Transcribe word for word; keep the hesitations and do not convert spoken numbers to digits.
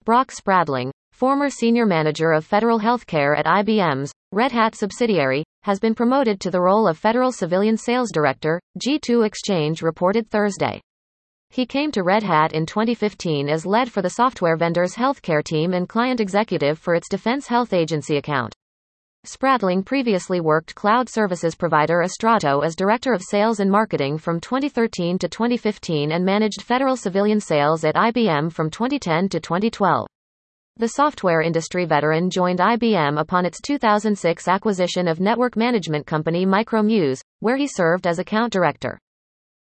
Brock Spradling, former senior manager of federal healthcare at I B M's Red Hat subsidiary, has been promoted to the role of Federal Civilian Sales Director, G two Exchange reported Thursday. He came to Red Hat in twenty fifteen as lead for the software vendor's healthcare team and client executive for its Defense Health Agency account. Spradling previously worked cloud services provider Astrato as Director of Sales and Marketing from twenty thirteen to twenty fifteen and managed federal civilian sales at I B M from twenty ten to twenty twelve. The software industry veteran joined I B M upon its two thousand six acquisition of network management company Micromuse, where he served as account director.